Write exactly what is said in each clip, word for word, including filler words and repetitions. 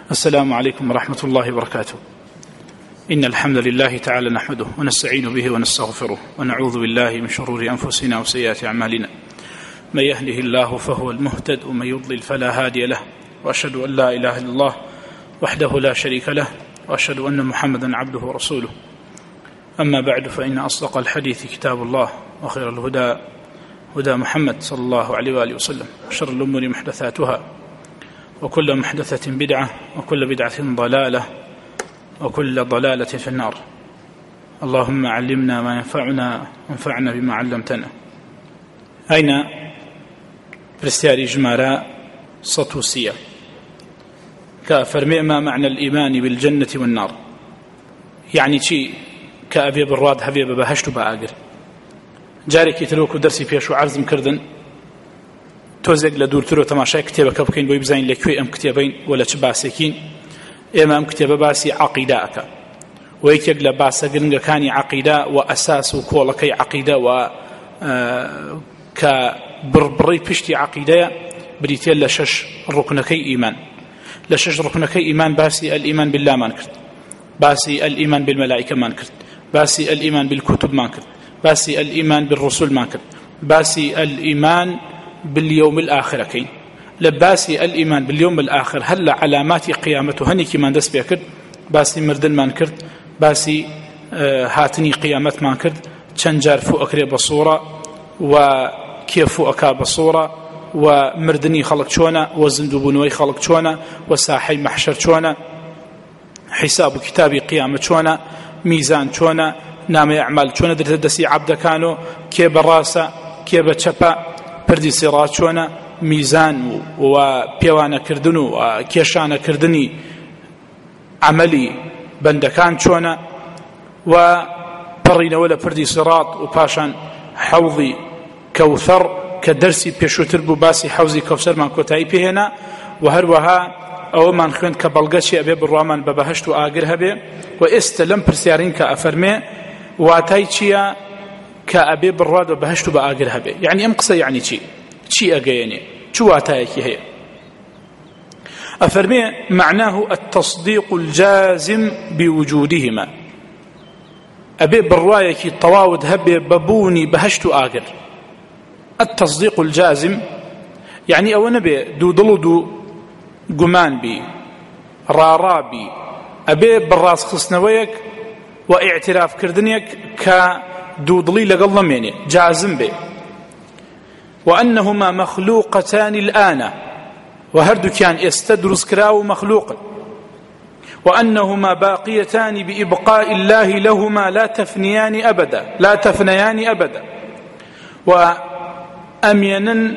السلام عليكم ورحمة الله وبركاته. إن الحمد لله تعالى نحمده ونستعين به ونستغفره ونعوذ بالله من شرور أنفسنا وسيئات أعمالنا، من يهده الله فهو المهتد ومن يضلل فلا هادي له، وأشهد أن لا إله إلا الله وحده لا شريك له، وأشهد أن محمدا عبده ورسوله. أما بعد، فإن أصدق الحديث كتاب الله، وخير الهدى هدى محمد صلى الله عليه وآله وسلم، وشر الأمور محدثاتها، وكل محدثة بدعة، وكل بدعة ضلالة، وكل ضلالة في النار. اللهم علمنا ما ينفعنا وانفعنا بما علمتنا. أين برستياري جمارة سطوسية كفرمي ما معنى الإيمان بالجنة والنار؟ يعني شيء كأبي بالراد هبي ببهشت بآقر جاري تلوكو درسي فيشو عرض مكردن تۆزێک لە دوورترۆ تەماشای کتێبەکە بکەین بۆی بزانین لەکوێ ئەم کتێبەین و لە چ باسێکین. ئێمە ئەم کتێبە باسی عەقیدە ئەکا، و یەکێک لە باسە گرنگەکانی عەقیدە و ئەساس و کۆڵەکەی عەقیدە و کە بڕبڕی پشتی عەقیدەیە بریتێ لە شەش ڕوکنەکەی ئیمان. لە شەش ڕوکنەکەی ئیمان باسی ئەلئیمان باللهمان کرد، باسی ئەلئیمان بالمەلائیکەمان کرد، باسی ئەلئیمان بالکوتوبمان کرد، باسی ئەلئیمان بالڕسوولمان کرد، باسی ئەلئیمان باليوم الآخر كين. لباسي الإيمان باليوم الآخر هل علامات قيامته هنيكي ما ندس بيكرد، باسي مردن ما نكرد، باسي هاتني قيامت ما نكرد، تشنجار فوق أكري بصورة وكيف فوق أكا بصورة، ومردني خلق شونا، وزندوبنوي خلق شونا، وساحي محشر شونا، حساب كتابي قيامة شونا، ميزان شونا، نام أعمال شونا، درت دسي عبد كانوا كي براسة كي بتشبا پردی سیرات چۆنە، میزان و پێوانەکردن و کێشانەکردنی عملی بەندەکان چۆنە، و پەڕینەوە لە پردی سیرات و پاشان حەوضی کەوثەر کە دەرسی پێشووتر بوو باسی حەوزی کەوسەرمان کۆتایی پێهێنا، و هەروەها ئەوەمان خوێند کە بەڵگەچی ئەبێ بڕوامان بە بەهەشت و ئاگر هەبێ. و ئێستا لەم پرسیارین کە ئەفەرمێ واتای چییە کە ئەبێ بڕوات و بەهەشت و بە ئاگر هەبێ؟ یعنی ئەم قسە یعنی چی؟ چی ئەگەیەنێ؟ چ واتایەکی هەیە؟ ئەفەرمێ معناه التصديق الجازم بوجودهما، ئەبێ بڕوایەکی تەواوت هەبێ بەبوونی بەهەشت و ئاگر. التصديق الجازم يعني ئەوە نەبێ دوو دڵ و دوو گومان بی، ڕاڕابی، ئەبێ بەڕاستخستنەوەیەک و ئیعترافکردنێک کە دوو دڵی لەگەڵ نەمێنێ، جازم بێ. وأنهما مخلوقتان الآن، وهردوكيان ئێستا دروستکرا و مخلوقن. وأنهما باقيتان بإبقاء الله لهما لا تفنيان أبدا، لا تفنيان أبدا، وأمينا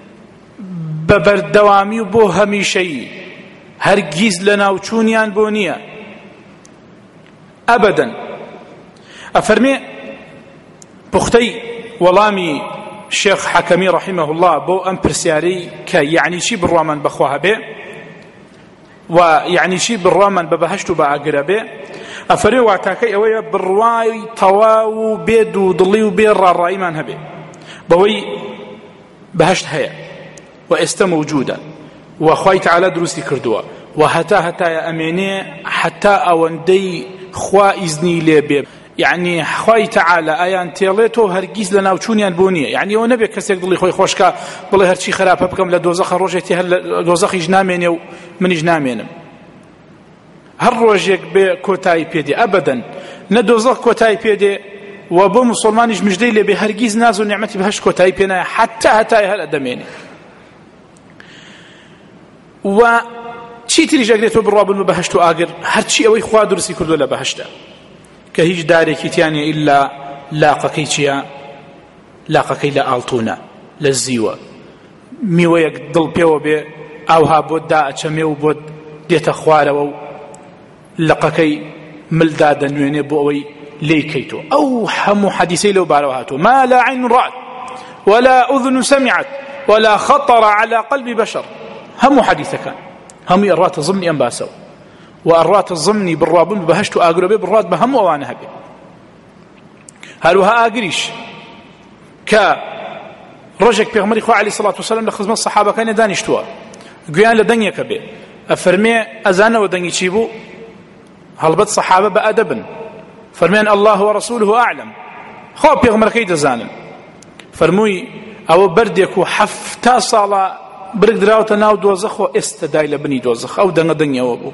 ببردوامي بو هميشي هرگيز لناوچونيان بونيا أبدا. أفرمي بختي وڵامی شێخ حەکەمی رحمه الله بۆ ئەم پرسیارەی کە یعنی چی بڕوامان بەخوا هەبێ و یعنی چی بڕوامان بە بەهەشت و بە ئاگرە بێ، ئەفەرمێ واتاکەی ئەوەیە بڕوای تەواو و بێ دوودڵی و بێ ڕاڕاییمان هەبێ بەوەی بەهەشت هەیە و ئێستا موجودە و خوای تەعالا دروستی کردووە، و هەتا هەتایە ئەمێنێ حتا ئەوەندەی خوا ئیزنی لێ بێ. يعني خوای تعالى ئایان تێڵێتەوە هەرگیز لە ناوچوونیان بۆ نییە. يعني ئەوە نەبێت کەسێک دڵی خۆی خۆشکە بڵێ هەرچی خراپە بکەم لە دۆزەخە ڕۆژێکی هەر لە دۆزەخیش نامێنێ و منیش نامێنم، هەر ڕۆژێک بێ کۆتایی پێدێ. ئەبەدەن نە دۆزەخ کۆتایی پێدێ و بۆ موسڵمانیش مژدەی لێ بێ هەرگیز ناز و نیعمەتی بەهەشت کۆتایی پێ نایە، حتا هەتای هەر ئەدەمێنێ. و چی تریش ئەگرێتەوە بڕوابوون بە بەهەشت و ئاگر؟ هەرچی ئەوەی خوا دروستی کردووە لە بەهەشتە کە هیچ دارێکی تیانە ئیلا لاقەکەی چییە؟ لاقەکەی لە ئاڵتوونە، لە زیوە، میوەیەک دڵ پێوە بێ ئاوها بۆت دائەچەمێ و بۆت دێتە خوارەوە و لقەکەی ملدا دەنوێنێ بۆ ئەوەی لێیکەیتەوە. ئەو هەموو حەدیثەی لەو بارەوە هاتووە، ما لا عین رأت ولا أذن سمعت ولا خطر على قلب بشر. هەموو حەدیثەکان هەمووی ئەڕاتە ضمنی ئەم باسەوە، و ئەڕاتە ضمنی بڕوابوون بە بەهەشت و ئاگرە بێ بڕات بە هەموو ئەوانە هەبێ. هەروەها ئاگریش کە ڕۆژێک پێغەمبەری خوا عەلەیهی سەڵات وسەلام لە خزمەت سەحابەکانی دانیشتووە، گویان لە دەنگێکە بێ، أفرمي أزانا ودنجي تشيبو هلبت صحابة بأدب فرمين الله ورسوله أعلم خو بيغمر كيد زانن فرموي أو بردك وحفتا صالة برق دراوة ناو دوزخ واستداي لبني دوزخ أو دنگ دنيا وابو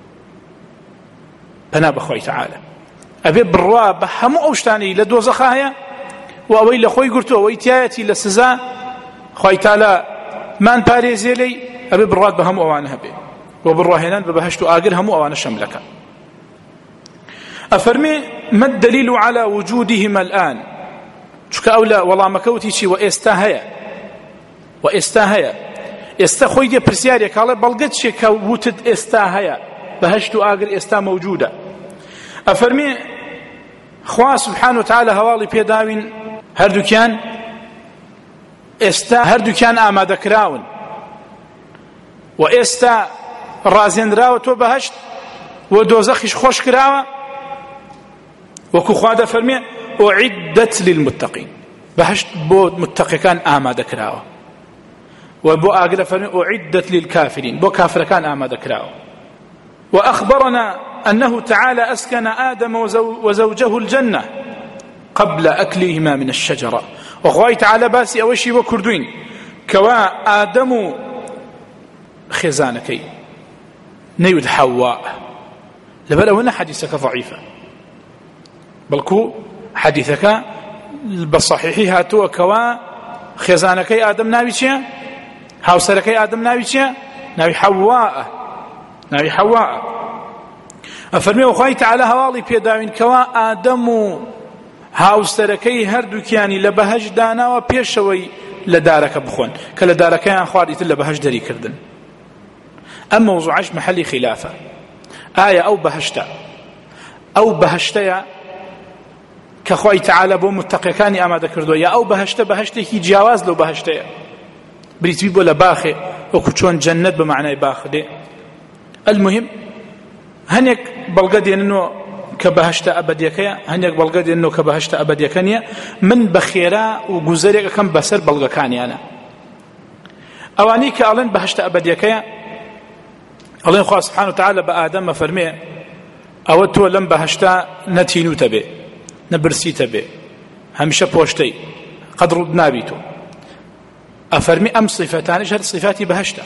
بنا بخوي تعالى أبي بالروا بحمو أوشتاني لدوزخ هيا وأوي لخوي قرتو أوي تياتي لسزا خوي تعالى من باريزي لي أبي بالروا بهمو أوانها بي وبالروا هنان ببهشتو آقل همو أوان الشملكة أفرمي ما الدليل على وجودهما الآن شكا أولا والله مكوتي شي وإستاهيا وإستاهيا استخوي دي برسياري قال بلغت شي كوتد إستاهيا بهشتو آقل إستا موجودة أفرمي خواه سبحانه وتعالى هوالي بيداوين هردو كان إستا هردو كان آماده كراون وإستا رازين راوتو بهشت ودوزخش خوش كراوة وكو خواه فرمي أعدت للمتقين بهشت بو متقي كان آماده كراوة وبو آقل فرمي أعدت للكافرين بو كافر كان آماده كراوة وأخبرنا أنه تعالى أسكن آدم وزوجه الجنة قبل أكلهما من الشجرة وخواه تعالى باسي أوشي وكردوين كوا آدم خزانكي نيود حواء لبلا هنا حديثك ضعيفة بلكو حديثك بالصحيح هاتوا كوا خزانكي آدم ناوي شيا هاوسركي آدم ناوي شيا ناوي حواء ناوي حواء أفرمي وخواه تعالى هوالي بيداوين كوا آدم هاوسركي هردو كياني لبهج دانا وبيشوي لدارك بخون كالدارك يان خواريت لبهج داري كردن أما موضوعش محلي خلافة آية أو بهشتا أو بهشتا كخواه تعالى بو متقيكاني أما ذكردو يا أو بهشتا بهشتا كي جواز لو بهشتا بريتبي بولا باخي وكتشون جنة بمعنى باخي المهم هنيك بلغدي أنه كبهشتا أبديكيا هنيك بلغدي أنه كبهشتا أبديكانيا من بخيرا وجزريك كم بسر بلغكاني أنا أوانيك ألين بهشتا أبديكيا الله خواه سبحانه وتعالى بآدم فرمي أودتو لم بهشتا نتينو تبي نبرسي تبي همشة بوشتي قدر نابيتو أفرمي أم صفتان هل صفاتي بهشتا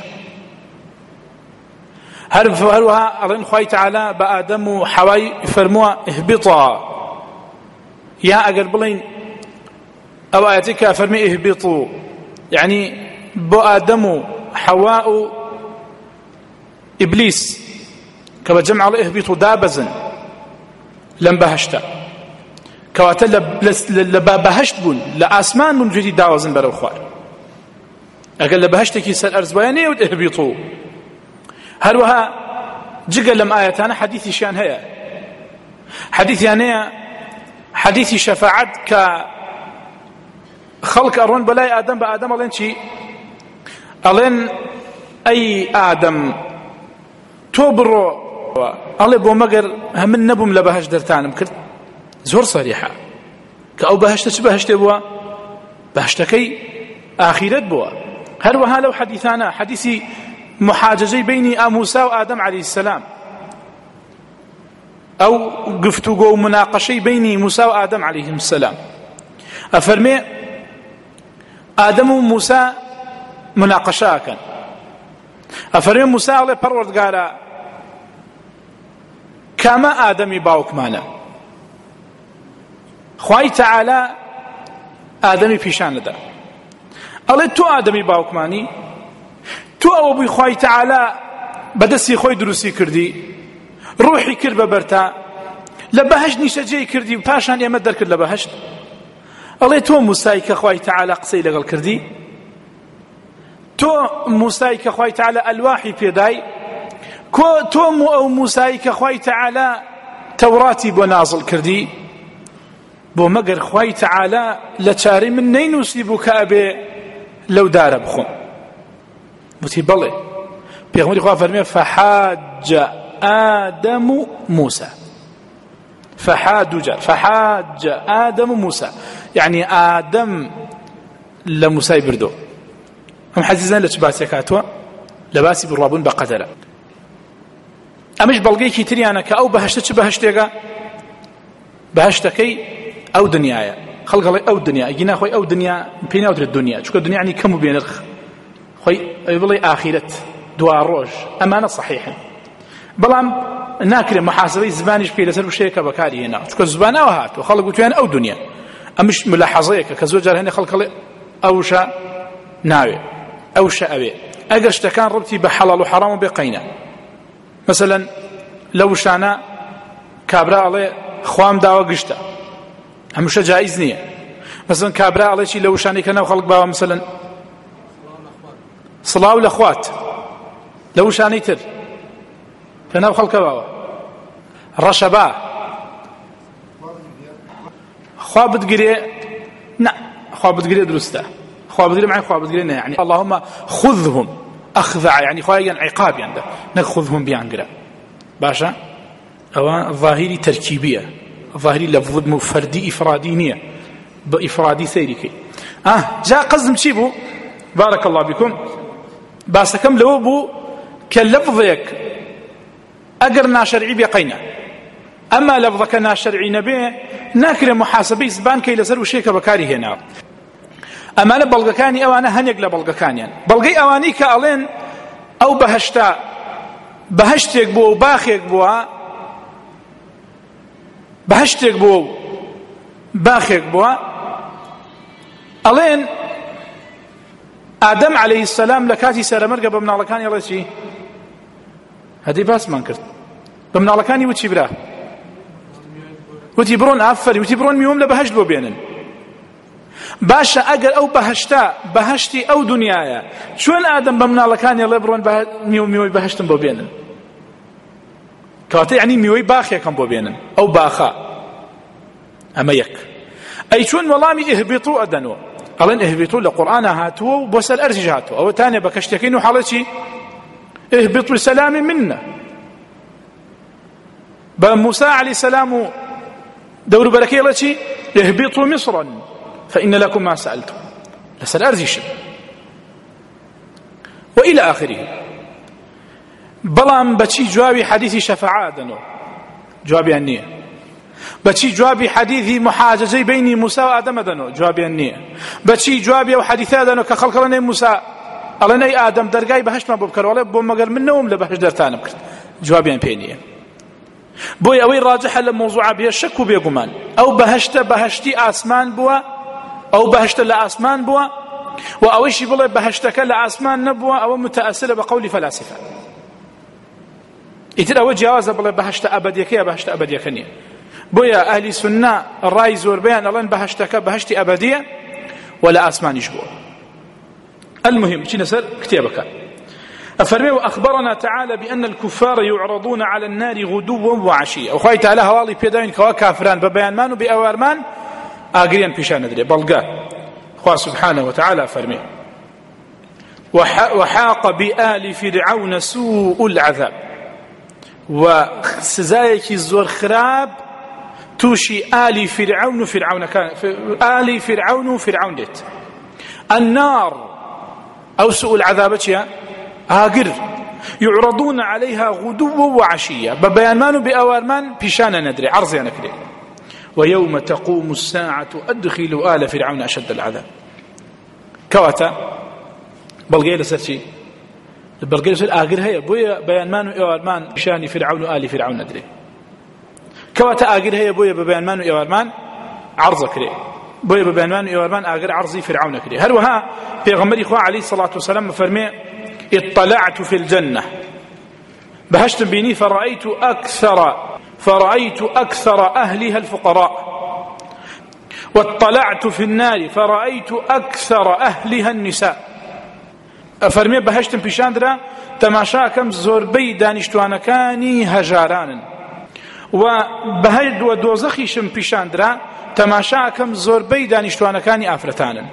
هل فهلها الله خواه تعالى بآدم وحواي فرموا اهبطا يا أقربلين أو آياتك فرمي اهبطوا يعني بو آدم حواء إبليس كما جمع الله اهبطوا دابزا لم بهشتا كواتا لبهشت بون لآسمان من جديد داوزن برو خوار أقل لبهشتكي سر أرز بياني ود اهبطوا هلوها جقل لم آياتنا حديثي شان هيا حديثي يعني حديثي شفاعت كخلق أرون بلاي آدم بآدم ألين شي ألين أي آدم توبرو الله بو مقر هم النبم لبهش درتانم كرت زور صريحة كأو بهشت بهشت بوا بهشتكي آخرت بوا هل وهذا لو حديثانا حديثي محاججي بين موسى وآدم عليه السلام أو قفتو مناقشي بين موسى وآدم عليهم السلام أفرمي آدم وموسى مناقشاكا أفرمي موسى الله برورد قال كما آدمي باوك مانا خواهي تعالى آدمي پیشان لدا الله تو آدمي باوك ماني تو أو بي خواهي تعالى بدسي خوي دروسي كردي روحي كرب برتا لبهشت نشجي كردي باشان يمدر كرد لبهشت الله تو موسى كخواهي تعالى قصي لغل كردي تو موسى كخواهي تعالى الواحي بيداي كو توم أو موسى كخواهي تعالى توراتي بنازل كردي بو مقر خواهي تعالى لتاري من نين نسيبك أبي لو دار بخون بوتي بلي بيغمري خواه فرمي فحاج آدم موسى فحاج جار فحاج آدم موسى يعني آدم لموسى بردو هم حزيزان لتباسي كاتوا لباسي بالرابون بقدر ئەمەش بەڵگەیەکی تریانە کە ئەو بەهەشتە چ بەهەشتێکە؟ بەهەشتەکەی ئەو دنیایە. خەڵک ئەڵێ ئەو دنیا، ئیگینا خۆی ئەو دنیا پێی ناوترێت دنیا، چونکە دنیا یعنی کەم و بێنرخ، خۆی ئەوێ بڵێ ئاخیرەت، دوا ڕۆژ، ئەمانە صحیحن. بەڵام ناکرێت محاسبەی زبانیش پێی لەسەر شتێکە بەکاری هێنا، چونکە زبان ئەوە هاتووە، خەڵک گوتویان ئەو دنیا. ئەمش ملاحەزەیەکە کە زۆر جار هێنێ خەڵک ئەڵێ ئەوشە ناوێ، ئەوشە ئەوێ، ئەگەر شتەکان ڕبتی بە حەڵاڵ و حەرام و بێ قەینە. مثلەن لەو شانە کابرا ئەڵێ خوام داوە گشتە، هەمووشە جایز نییە. مثلەن کابرا ئەڵێ چی لەو شانەی کە ناو خەڵک باوە، مثلەن سڵاو لە خوات، لەو شانەی تر کە ناو خەڵکە باوە ڕەشەبا خوا بتگرێ، نا خوا بتگرێ دروستە، خوا بتگرێ معنی خوا بتگرێ نه، يعني اللهم خذهم أخذ، يعني خوا يعني عقاب يعني نخذهم بيانقرا باشا. أو ظاهري تركيبية، ظاهري لفظ مفردي إفرادي نية بإفرادي سيركي. آه جاء قزم شيبو بارك الله بكم بس كم لو بو كلفظك أجرنا شرعي بقينا، أما لفظك نا شرعي نبي ناكر محاسبي زبان كي لسر شيء كبكاري هنا. أما أنا بلغكاني أو أنا هنيق لبلغكاني يعني. بلغي أواني كألين أو بهشتا بهشتك بو باخيك بو بهشتك بو باخيك بو ألين آدم عليه السلام لكاتي سرمرقة بمنالكاني الله شي هذه باس ما انكرت بمنالكاني وتشي براه وتي برون أفري وتي برون ميوم لبهشت بو بينن باشا أجر أو بهشتا بهشتي أو دنيايا شون آدم بمنالكاني الله برون ميوم ميوي بهشتن بو بينن كاتي يعني ميوي باخيا كان بو بينن أو باخا أما يك أي شون والله اهبطوا أدنوا قالن اهبطوا لقرآن هاتوا وبوسل أرجج هاتوا أو تاني بكشتكين وحالتي اهبطوا سلام منا. بموسى عليه السلام دور بركي لتي اهبطوا مصرا فإن لكم ما سألتم لسل أرجج وإلى آخره. بلام بشي جوابي حديث شفاعة دنو جوابي النية، بشي جوابي حديث محاججي بين موسى وآدم دنو جوابي النية، بشي جوابي وحديثا دنو كخلق لنا موسى الله أي آدم درجاي بهشت ما ببكر ولا بوم قال منهم لبهش درتان بكر جوابي النية. بوي أوي راجح الموضوع بيه الشك وبيه جمان أو بهشت بهشتي آسمان بوا أو بهشت لآسمان بوا وأويش بلا بهشتك لآسمان نبوا أو متأثر بقول فلاسفة إتر أو جواز بلا بهشت أبديك يا بهشت أبديك نية. بويا أهل السنة الرأي زور بيان الله بهشتك بهشت أبدية ولا آسمان يشبه. المهم شي نسأل كتابك أفرمي وأخبرنا تعالى بأن الكفار يعرضون على النار غدوا وعشيا وخوي تعالى هوالي بيداين كوا كافران ببيان مان وبأوارمان آقريان بيشان ندري بلقاه خواه سبحانه وتعالى فرمي وحاق بآل فرعون سوء العذاب وسزايك الزور خراب توشي آل فرعون فرعون كان آل فرعون فرعون ديت النار أو سوء العذاب آقر يعرضون عليها غدوا وعشيا ببيانمان بأوارمان بيشان ندري عرضي نكري ويوم تقوم الساعة أدخلوا آل فرعون أشد العذاب كواتا بلغي لسرشي بلغي لسر آقر هيا بويا بيانمان وإوارمان بيشان فرعون آل فرعون ندري كواتا آقر هيا بويا ببيانمان وإوارمان عرض كري بويا ببيانمان وإوارمان آقر عرضي فرعون كري هروها بيغمري خواه عليه الصلاة والسلام فرمي اطلعت في الجنة بهشت بيني فرأيت أكثر فرأيت أكثر أهلها الفقراء واطلعت في النار فرأيت أكثر أهلها النساء أفرمي بهشت بيشاندرا تماشاكم زوربي دانشتوانكاني هجارانا وبهد ودوزخي شم بيشاندرا تماشاكم زوربي دانشتوانكاني آفرتانا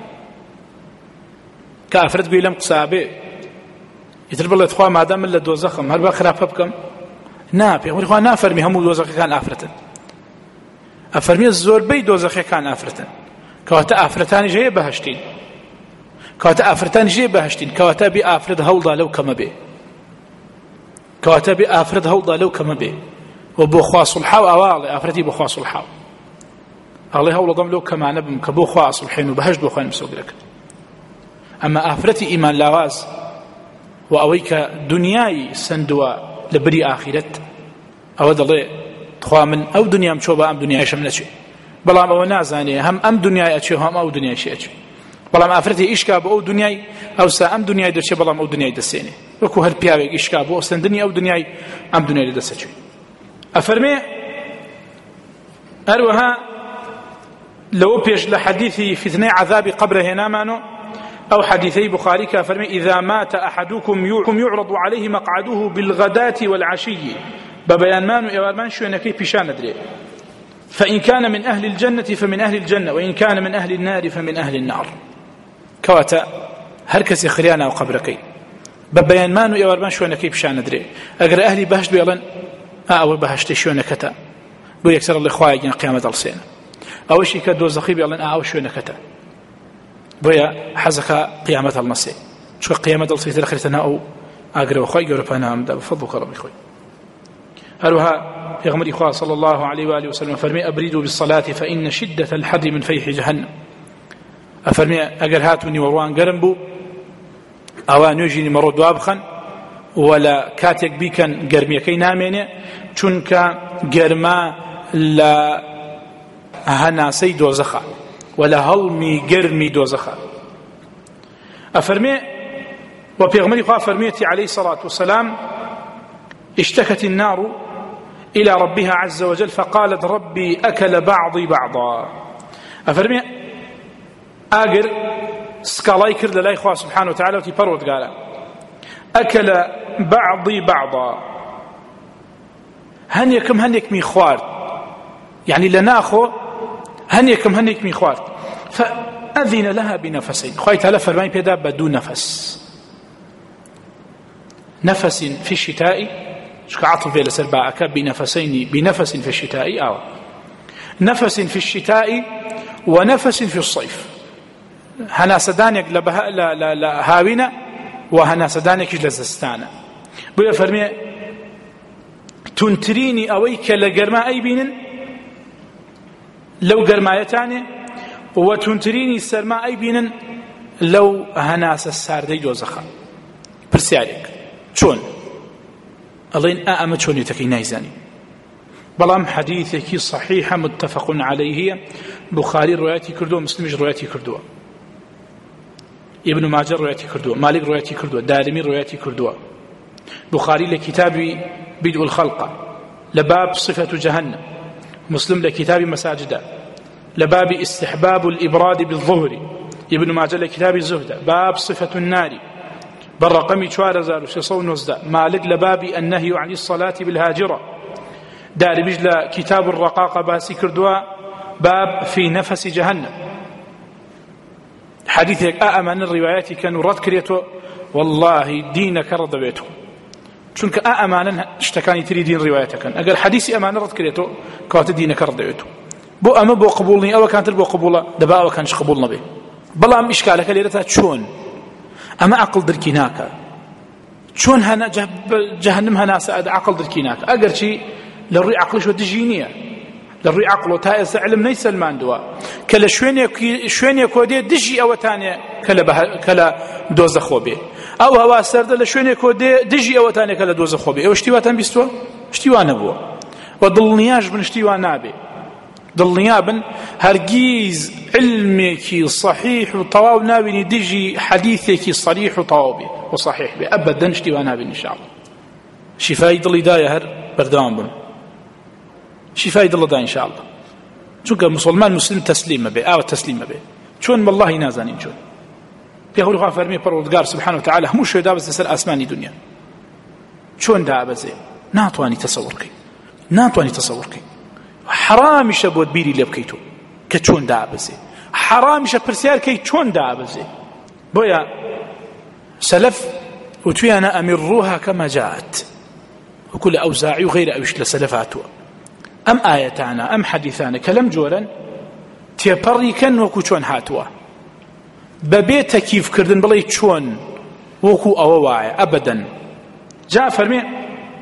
كافرت بيلم قصابي يتربى الله تخوى ما دام إلا دوزخم هل بخراب بكم ناب يقول إخوان نافرمي همو دوزخي كان آفرتن أفرمي الزور بي دوزخي كان آفرتن كواتا آفرتاني جاي بهشتين كواتا آفرتاني جاي بهشتين كواتا بي آفرت هولدا لو كما بي کەواتە بێ ئافرەت هەوڵدا لەو کەمە بێ و بۆ خوا سڵحا و ئەواڵێ ئافرەتی بۆ خوا سڵحا ئەڵێ هەوڵەدەم لەو کەمانە بم کە بۆ خوا سڵحێن و بەهەشت بۆ خوێن مسۆگرەکە. ئەمە ئافرەتی ئیمان لاواز و ئەوەی کە دنیای سندووە لە بری ئاخرەت ئەوە دەڵێ خوا من ئەو دنیام چۆ بە ئەم دنیایشم نەچێ، بەڵام ئەوە نازانێ هەم ئەم دنیای ئەچێ هەم ئەو دنیایشی ئەچێ، بەڵام ئافرەتی ئیشکا بۆ ئەو دنیای ئەوسا ئەم دنیای دەچێ بەڵام ئەو دنیای دەسێنێ، وەکو هەر پیاوێک ئیشکا بۆ ئەسەندنی ئەو دنیای ئەم دنیای دەسەچێ. ئەفەرمێ هەروەها لەوە پێش لە حەدیثی فتنەی عەذابی قەبرە هێنامانۆ أو حديثي بخاري كافرمي إذا مات أحدكم يعرض عليه مقعده بالغداة والعشي ببيان مان وإيوالمان شو أنكي بشان دري، فإن كان من أهل الجنة فمن أهل الجنة وإن كان من أهل النار فمن أهل النار. كواتا هركس خريانا وقبركي ببيان مان وإيوالمان شو أنكي بشان دري، أقر أهلي بهشت بيلن أول بهشت شو أنكتا بو يكسر الله خواهي قيامة السنة أو شيء كدوزخي بيلن أو شو أنكتا بويا حزك قيامة المسيح شو قيامة الصيت الأخيرة أو أقرأ وخي جرب أنا أمدا بفضلك ربي خوي. هلوها يغمر إخوة صلى الله عليه وآله وسلم فرمي أبريدوا بالصلاة فإن شدة الحد من فيح جهنم. أفرمي أقر هاتوني وروان قرنبو أوان يجيني مرود وابخن ولا كاتيك بيكن قرمي كي ناميني چونك قرما لا هنا سيدو زخا ولا هلمي قرمي دوزخا. أفرمي وبيغمري خواه فرميتي عليه الصلاة والسلام اشتكت النار إلى ربها عز وجل فقالت ربي أكل بعضي بعضا. أفرمي آقر سكالاي كرد لله خواه سبحانه وتعالى وتبرود قال أكل بعضي بعضا هنيكم هنيك مي خوارد يعني لناخو هنيكم هنيك مي خوارد فأذن لها بنفسين خويت هلا فرماني بيدا بدون نفس نفس في الشتاء شك عطف بلا سرباعك بنفسين بنفس في الشتاء أو نفس في الشتاء ونفس في الصيف هنا سدانك لبها لا لا لا هاوينا وهنا سدانك لزستانا بيا فرمي تنتريني أويك لجرما أي بينن لو جرمايتاني وتنتريني السرماء أي بينن لو هناس الساردي جوزخا برسيارك شون الله إن أأمت شون يتكي نايزاني بلام حديثك صحيحة متفق عليه بخاري روايتي كردوه مسلم روايتي كردوه ابن ماجه روايتي كردوه مالك روايتي كردوه دارمي روايتي كردوه بخاري لكتاب بدء الخلق لباب صفة جهنم مسلم لكتاب مساجد لباب استحباب الإبراد بالظهر ابن ماجه لكتاب الزهد باب صفة النار بالرقم شوارزار وشيصون وزدا مالك لباب النهي عن الصلاة بالهاجرة دار بجل كتاب الرقاقة باسي كردوا باب في نفس جهنم حديثك أأمن الروايات كانوا رد كريتو والله دينك رد بيته چونك أأمانا اشتكاني تريدين روايتك أقل حديثي أمانا رد كريتو كوات دينك رد بيته بو أما بو قبولني أو كانت البو قبولة دبا أو كانش قبولنا به بلا أم إشكالك ليرتها شون أما عقل دركيناك شون هنا جهنم هنا سأد عقل دركيناك أقل شيء للري عقلش ودجينية للري عقل وتائس علم نيس الماندوا كلا شوين يكودي دجي أو تانية كلا, بها كلا دوز خوبي أو هوا سرد لشوين يكودي دجي أو تانية كلا دوز خوبي أو اشتواتا بيستوا اشتوا نبوا وضلنياش بن اشتوا نابي ضلنيا بن هرجيز علمك صحيح وطواو نابي دجي حديثك صريح وطواوبي وصحيح بي أبدا اشتوا نابي إن شاء الله شفاء ضل داية هر بردام بن شفاء ضل دا إن شاء الله چونك مسلمان مسلم تسليم به أو تسليم به چون والله نازانين چون يقول خواه فرمي پروردگار سبحانه وتعالى همو شوي دابز لسر آسماني دنيا چون دابزه ناتواني تصور كي ناتواني تصور كي حرامش بود بيري لبكيتو كچون دابزه حرامش پرسيار كي چون دابزه بويا سلف وتويانا أمروها كما جاءت وكل أوزاعي وغير أوش لسلفاتها أم آياتنا أم حديثانا كلام جولا تيبري كان وكو چون هاتوا ببيت كيف كردن بلاي چون وكو أواعي أبدا جاء فرمي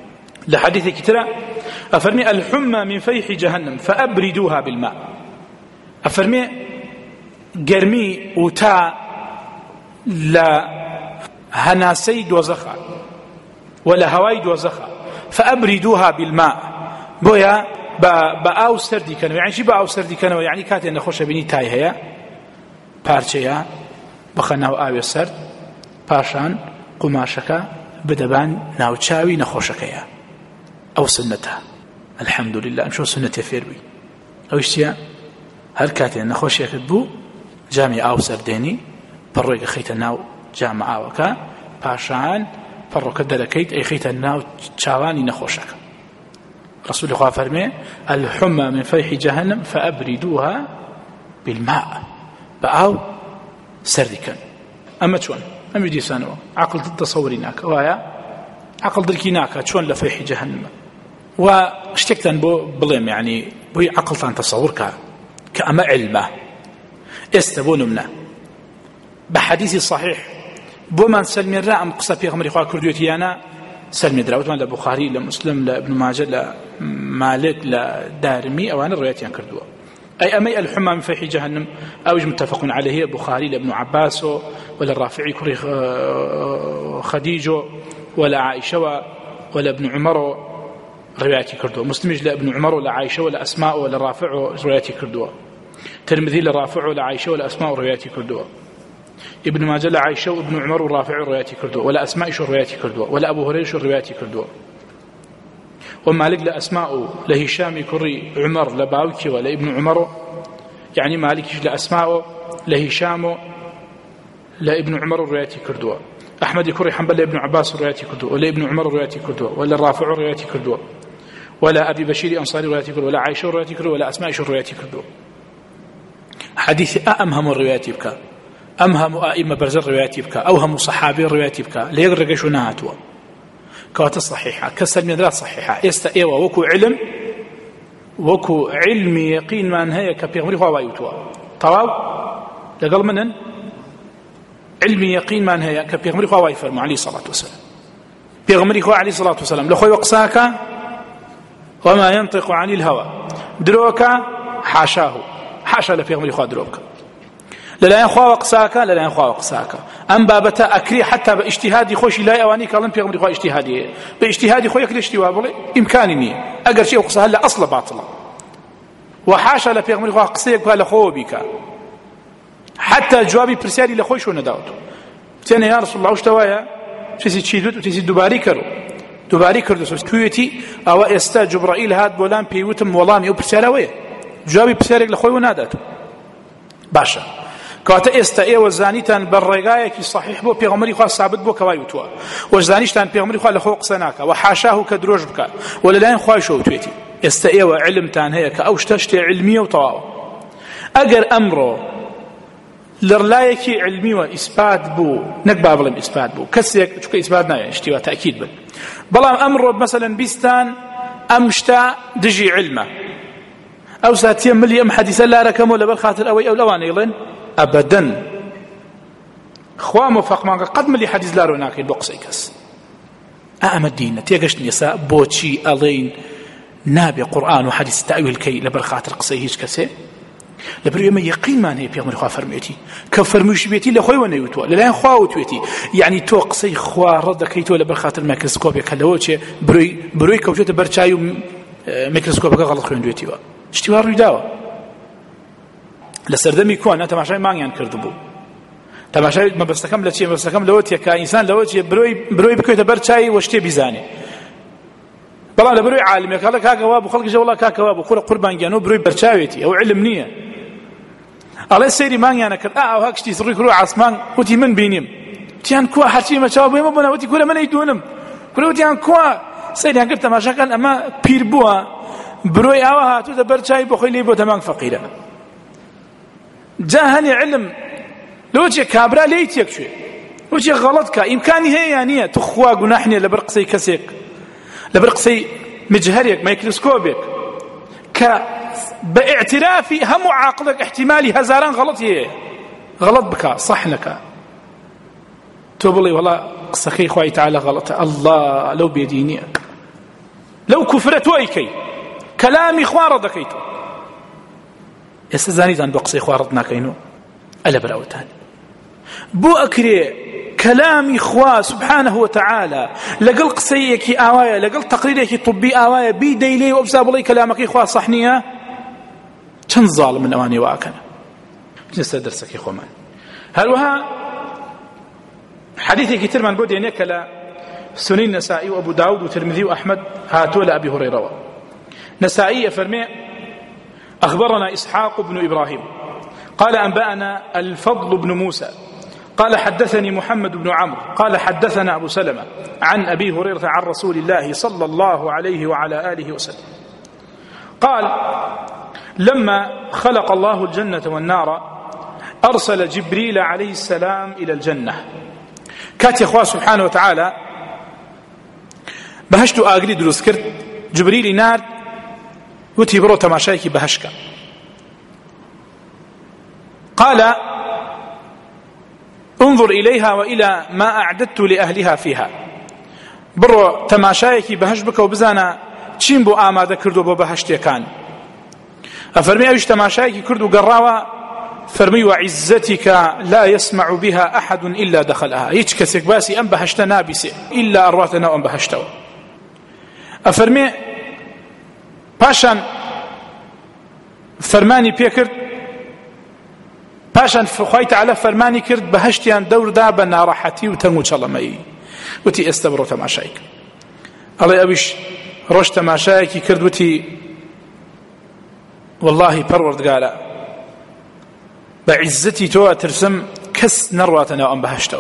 لحديث كتير أفرمي الحمى من فيح جهنم فأبردوها بالماء أفرمي قرمي وتا لا هناسي دوزخة ولا هواي دوزخة فأبردوها بالماء بويا بأو سردي كانوا يعني شي بأو سردي كانوا يعني كاتي نخوش بني تاي هيا بارچيا بخناو آوي سرد پاشان قماشكا بدبان ناوچاوي نخوشكيا أو سنتها الحمد لله أمشو سنة فيروي أو اشتيا هل كاتي نخوش يكتبو جامع أو سرديني برويك خيت الناو جامع آوكا پاشان بروك الدلكيت أي خيت الناو چاواني نخوشك رسول الله فرمي الحمى من فيح جهنم فأبردوها بالماء بأو سردكا أما شون أم يدي سانوا عقل تصوريناك ويا عقل دركيناك شون لفيح جهنم واشتكت بو بليم يعني بو عقل تان تصورك كأما علمه استبون منا بحديث صحيح بو من سلم الرام قصة في غمر إخوة كرديوتيانا سلم دراوت من لبخاري لمسلم لابن ماجه لمالك لدارمي أو أنا الروايتين كردوه أي أمي الحمى من فيح جهنم أوج متفق عليه البخاري لابن عباس ولا الرافعي كري خديجة ولا عائشة ولا ابن عمر رواياتي كردوه مسلم لا ابن عمر ولا عائشة ولا أسماء ولا الرافع رواياتي كردوه ترمذي للرافع ولا عائشة ولا أسماء رواياتي كردوه ابن ماجه لا عائشة وابن عمر والرافع رواياتي كردوه ولا أسماء شو رواياتي كردوه ولا أبو هريرة شو رواياتي كردوه ومالك لأسماء لهشام كري عمر لباوكي ولا ابن عمر يعني مالك لأسماء لهشام لابن عمر رواياتي كردوه أحمد كري حنبل لابن عباس رواياتي كردوه ولا ابن عمر رواياتي كردوه ولا الرافع رواياتي كردوه ولا أبي بشير أنصاري رواياتي كردوه ولا عائشة رواياتي كردوه ولا أسماء شو رواياتي كردوه حديث أمهم الرواياتي بك أمهم أئمة برزر رواياتي بك أوهم صحابي رواياتي بك ليغرق شناهاتوا كوات الصحيحة كسر من ذات صحيحة يستأيوا وكو علم وكو علم يقين من هي كبيغمري هو وايوتوا طواب لقل منن علم يقين من هي كبيغمري هو وايفرمو عليه الصلاة والسلام بيغمري هو عليه الصلاة والسلام لخوي وقساك وما ينطق عن الهوى دروك حاشاه حاشا لبيغمري هو دروك للا ينخوا وقساك للا ينخوا وقساك أم بابتا أكري حتى باجتهادي خوشي لا أواني كلام بيغمري خوا اجتهادي باجتهادي خويا كل اجتهاد بلي إمكانني أجر شيء وقسها هلا أصل باطلة وحاشا لبيغمري خوا قسيك ولا خو بك حتى جوابي برسالي لخوي شو نداوته تاني يا رسول الله وش توايا تسي تشيدوت وتسي دوباري كرو دوباري كرو كويتي أو استا جبرائيل هاد بولان بيوتم ولامي وبرسالة ويا جوابي برسالك لخوي وناداته باشا كواتا استا وزانيتان بالرقاية صحيح بو بيغمري خواه ثابت بو كوايوتوا وزانيشتان بيغمري خواه لخوق سناك وحاشاه كدروج بك ولا لا ينخواه شو تويتي استا وعلمتان هيك او شتشتي علمية وطواو اقر امره لرلايكي علمي وإثبات بو نقبع بلم إثبات بو كسيك شو كإثبات نايا اشتوا تأكيد بل بلام امره مثلا بيستان امشتا دجي علمه او ساتيا ملي ام حديثا لا ركمو لبل خاطر اوي او لوان يلين أبدا خوا موفق معك قد ملي حديث لا روناك بقصيكس أأمد دين تيجش نساء بوتشي ألين نابي قرآن وحديث تأويل كي لبر خاطر قصيهش كسي لبر يوم يقين ما هي بيغمر خوا فرميتي كفرموش بيتي لخوي ونيوتوا للا خوا وتويتي يعني تو قصي خوا رد كيتو لبر خاطر ميكروسكوب يكلوتشي بروي بروي كوجوت برشايو ميكروسكوب غلط خوين دويتي اشتوار رويداوا لسردمي كون تماشای مانگیان کرد بو تماشای مبستکم لچی مبستکم لوتی که انسان لوتی بروی بروی بکویت برچای وشتی بیزانی بلا لبروی عالم قال لك هاك وابو خلق جولا كاك وابو خل قربان جانو بروي برچاويتي او علم نيه الله سيري مانگیان کرد اه هاك شتي سري كرو عثمان وتي من بينيم تيان كوا حرشي ما جواب ما بنا وتي كل من يدونم كل تيان كوا سيري هاك تماشا كان اما بير بوا بروي اوها تو برچای بو خلي بو تمام فقيره جاهني علم لو جي كابرا ليت يكشي لو جي غلط كا امكاني هي يعني تخوا جناحني لبرقسي كسيك لبرقسي مجهريك ميكروسكوبيك ك باعترافي هم عقلك احتمالي هزاران غلط هي غلط بك صح لك تقولي والله قصكي خوي تعالى غلط الله لو بيديني لو كفرت ويكي كلامي خوارد كيتو يستزاني زان بقصي خواردنا كينو ألا براوتان بو أكري كلامي خوا سبحانه وتعالى لقل قصيكي آوايا لقل تقريريكي طبي آوايا بي ديلي وابساب الله كلامك خوا صحنية چند ظالم من أواني واكنا جنسة درسك يا خومان هل وها حديثي كتير من بود ينك لا سنن النسائي وأبو داود وترمذي وأحمد هاتوا لأبي هريرة نسائي فرمي أخبرنا إسحاق بن إبراهيم قال أنبأنا الفضل بن موسى قال حدثني محمد بن عمرو قال حدثنا أبو سلمة عن أبي هريرة عن رسول الله صلى الله عليه وعلى آله وسلم قال لما خلق الله الجنة والنار أرسل جبريل عليه السلام إلى الجنة كاتي أخوة سبحانه وتعالى بهشت آقري دروس كرت جبريل نار وتي برو تماشايكي بهشكا قال انظر إليها وإلى ما أعددت لأهلها فيها برو تماشايكي بهش بك وبزانا چين بو آماده كردو بو بهشتي كان أفرمي أيش تماشايكي كردو قراوا فرمي وعزتك لا يسمع بها أحد إلا دخلها هيك كسك باسي أم بهشت نابسي إلا أرواتنا أم بهشتو أفرمي باشان فرماني بيكرد باشان خوي تعالى فرماني كرد بهشتيان دور دابا ناراحتي وتنمو شلمي وتي استبرو تماشايك الله أبيش روش تماشايكي كرد وتي والله برورد قال بعزتي تو ترسم كس نرواتنا أم بهشتوا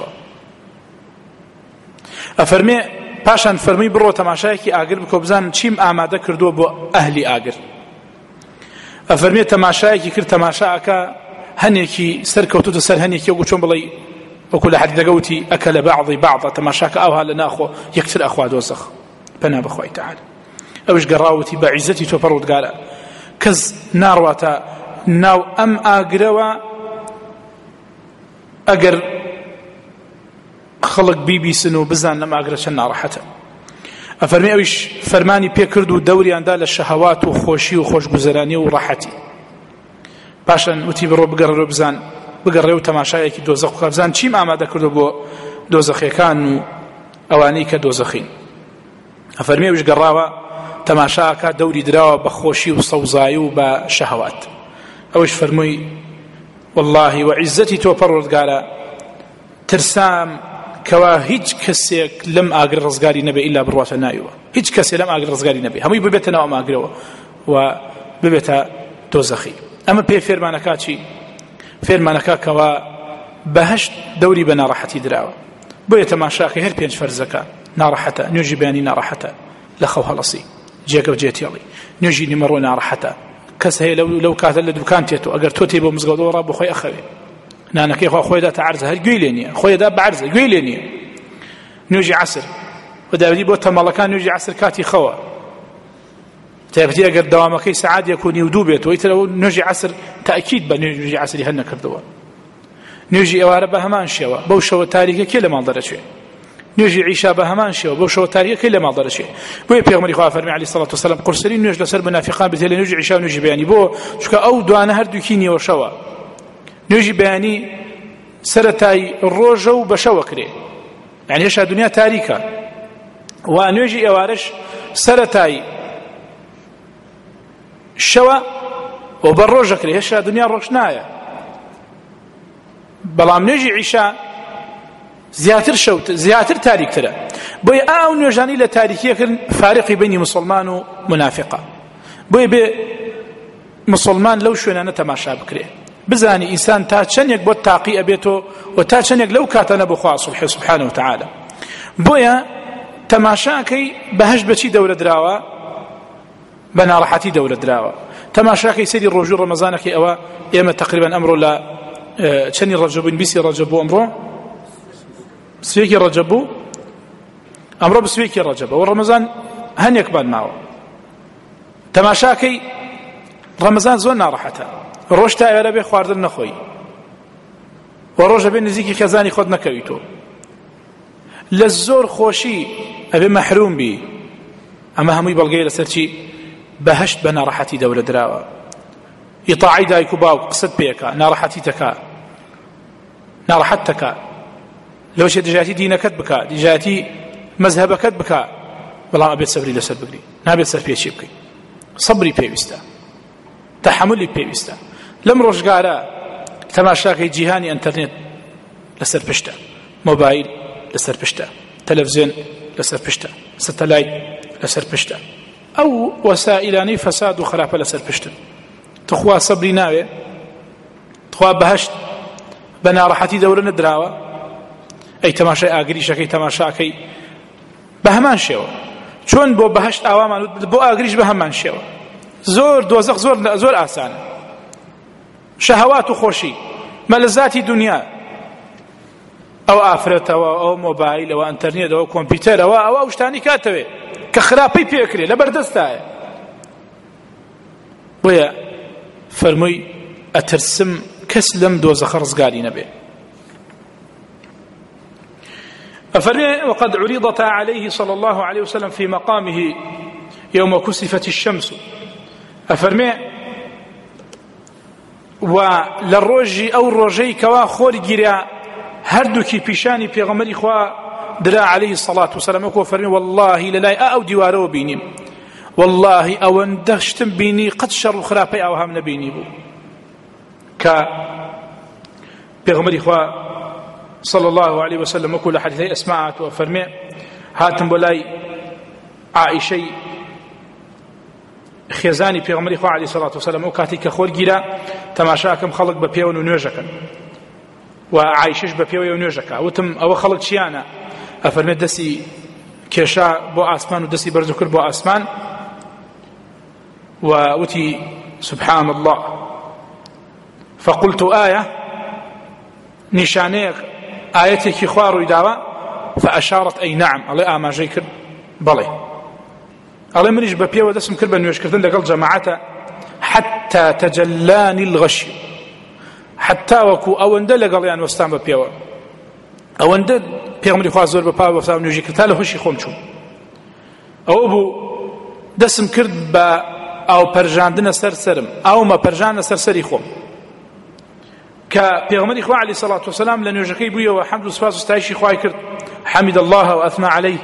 أفرمي باشان فرمي برو تماشايكي آقر بكو بزان چيم آماده كردو بو أهلي آقر أفرمي تماشايكي كرد تماشاكا هنيكي سركوتو تسر هنيكي وقو چون بلي وكل حد دقوتي أكل بعضي بعضا تماشاكا أوها لناخو يكتر أخوة دوزخ بنا بخوي تعالى أوش قراوتي بعزتي تو برود قال كز نارواتا ناو أم آقروا أقر خلق بيبي سنو بزان لما أقرأ ناراحته أفرمي أوش فرماني بيكردو دوري عن دال الشهوات وخوشي وخوش گزراني وراحتي باشن وتي برو بقرر بزان بقرر وتماشايكي دوزخ بزان چيم آماده كردو بو دوزخي كانوا أوانيك دوزخين أفرمي أوش قراوا تماشاكا دوري دراوا بخوشي وصوزاي وبشهوات أوش فرمي والله وعزتي تو برد قال ترسام كوا هيج كسيك لم أقر رزقاري نبي إلا برواة نايوة هيج كسي لم أقر رزقاري نبي هم ببيتنا وما أقروا وببيتا دوزخي أما بي فيرمانكاتي فيرمانكا كوا بهشت دوري بنا راحتي دراوة بوية تماشاكي هر بينج فرزكا نارحتا نيجي بياني نارحتا لخوها لصي جيك وجيتي علي نيجي نمرو نارحتا كس هي لو لو كانت اللي دكانتيتو اگر توتي بو مزغدو رب خوي اخوي نانا كي خو خويا دا عرض هل قيليني خويا دا بعرض قيليني نيجي عصر ودا بدي بو تملكان نيجي عصر كاتي خوا تبتي اگر دوامكي سعاد يكون يودوبيت ويتلو نيجي عصر تاكيد بنيجي عصر يهنا كردوا نيجي اواربه همان شوا بو شو تاريخ كل ما ضرشي نيجي عيشا بهمان شو بو شو تاريخ كل ما ضرشي بو بيغمر خوا فرمي عليه الصلاه والسلام قرسلين نيجي لسر منافقان بتل نيجي عيشا ونيجي بياني بو شكا او دوانا هر دوكيني وشوا نيجي بياني سرتاي الروجو بشوكري يعني ايش الدنيا تاريخه ونيجي اوارش سرتاي شوا وبالروجكري ايش الدنيا روشنايه بلام نيجي عيشا زياتر شوت زياتر تاريخ ترى بوي او نيجاني لتاريخيه فارق بين مسلمان ومنافقه بوي بي مسلمان لو شو انا تماشا بكري بزاني انسان تا چنيك بو تاقي ابيتو وتا چنيك لو كاتنا بخوا سبحانه وتعالى بويا تماشاكي بهج بشي دوله دراوا بنا راحتي دوله دراوا تماشاكي سيدي الرجل رمضانك او يما تقريبا امر لا چني رجبين بيسي رجبو امره سويكي رجبو امره بسويكي رجبو ورمضان هنيك بعد معه تماشاكي رمضان زونا راحتها روشتا يا ربي خواردن نخوي وروجا بين نزيكي خزاني خود نكويتو للزور خوشي ابي محروم بي أما همي بلغي لسرتي بهشت بنا راحتي دولة دراوة إطاعي دايكو باو قصد بيكا نارحتي تكا نارحتك لو شي دجاتي دينكت بكا دجاتي مذهبكت بكا والله أبيت صبري لسر بقري نابيت صبري شي بكي صبري بيوستا تحملي بيوستا لم رجقارا تماشاكي جيهاني انترنت لسر بشتا موبايل لسر بشتا تلفزيون لسر بشتا ستلايت لسر بشتا أو وسائلاني فساد وخراب لسر بشتا تخوا صبري ناوي تخوا بهشت بنا راحتي دولة ندراوة أي تماشا آقريشا كي تماشا كي بهمان شيوة چون بو بهشت آوامان بو آقريش بهمان شيوة زور دوزخ زور زور آسان شهوات خوشي ملذات دنيا أو آفرت أو, أو موبايل أو انترنت أو كمبيوتر أو أو أو شتاني كاتبه كخرابي بيكري لبردستا ويا فرمي أترسم كسلم دوزخ رزقاري نبي أفرمي وقد عرضت عليه صلى الله عليه وسلم في مقامه يوم كسفت الشمس أفرمي وللروجي أو الروجي كوا خوري جيرا هردوكي بيشاني بيغمري خوا درا عليه الصلاة والسلام وكو فرمي والله للاي أو ديوارو بيني والله أو اندهشتم بيني قد شر خرابي أو هم نبيني بو ك بيغمري خوا صلى الله عليه وسلم وكل حديثي أسمعت وفرمي هاتم بولاي عائشي خيزاني بيغمري خوا عليه الصلاة والسلام وكاتي كخور جيرا تماشاكم خلق ببيون ونوجكا وعائشش ببيون ونوجكا وتم أو خلق شيانا أفرمي دسي كيشا بو آسمان ودسي برزكر بو آسمان وأتي سبحان الله فقلت آية نشانيك آيتك خوار يداوا فأشارت أي نعم الله آما جيكر بلي الله منيش ببيا ودسم كربا نيوشكرتن لقل جماعته حتى تجلاني الغشي حتى وكو أوندل لقل يعني وستان ببيا أوندل بيغمري خواه زور ببا وستان نيوشكرتها لهوشي خومشو أو أبو دسم كرد با أو برجاندنا سرسرم أو ما برجاندنا سرسري خوم كبيغمري خواه عليه الصلاة والسلام لن يجكي بويا وحمد وصفاس وستعيشي خواه كرد حمد الله وأثنى عليه